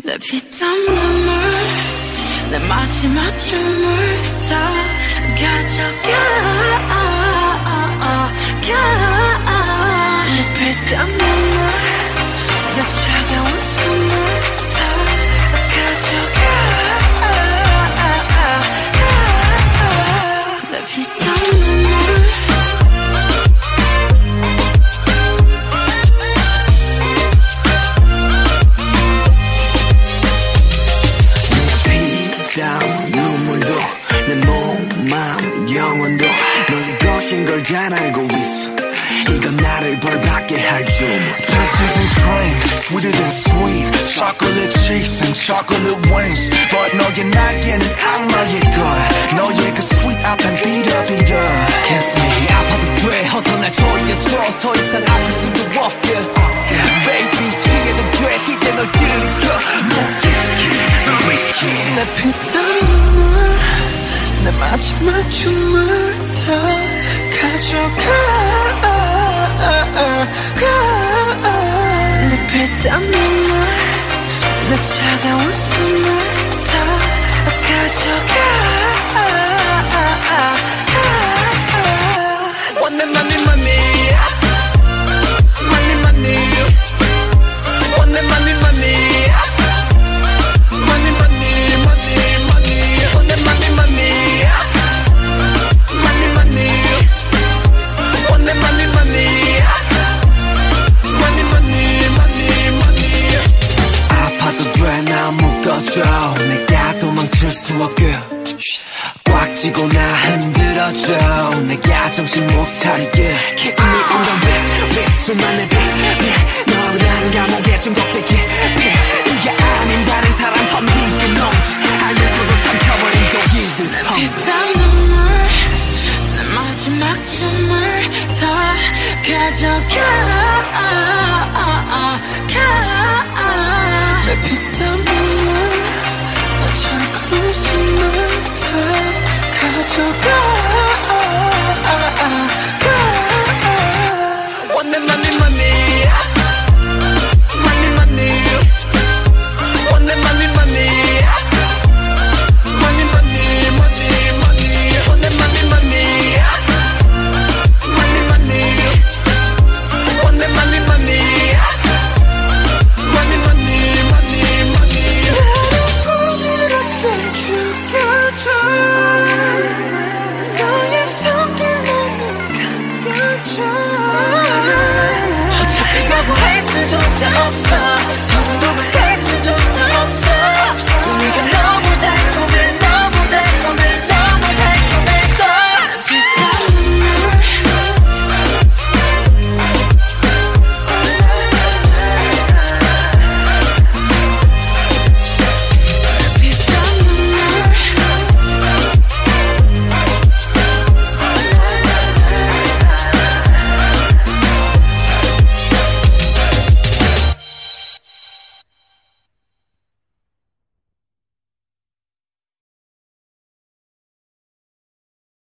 내 피땀 눈물 내 마지막 춤을 다 가져가 내 피땀 눈물 내 차가운 숨을 다 가져가 내 피땀 눈물 눈물도 내 몸, 마음, 영혼도 너의 것인 걸 잘 알고 있어. 이건 나를 벌받게 할 줄. Peaches and cream, sweeter than sweet. Chocolate cheeks and chocolate wings. But 너의 날개는 악마의 걸. 너의 그 sweet 앞엔 비려비려. Kiss me 아파도 돼 어서 날 조여줘 더 이상 아플 수도 없게 Baby 취해도 돼 이제 널 들이켜 못 risky 널 risky 내 피땀 눈물 내 마지막 춤을 다 가져가 내 피땀 눈물 내 차가운 숨을 다 가져가 Want the money money Money money Want the money money Money money money money Want the money money Money money Want the money money Money money money money 아파도 돼 나 묶어줘. 내가 도망칠 수 없게 꽉 쥐고 나 흔들어줘. 내가 정신 못 차리게 Kiss me on the lip 수만의 빛 너란 감옥에 중독되게 이게 아닌 다른 사람 선비지 노트 알면서도 삼켜버린 독이듯 피땀 눈물 내 마지막 춤을 다 가져가 내 피땀 눈물 내 차가운 숨을 다 가져가 Want the money money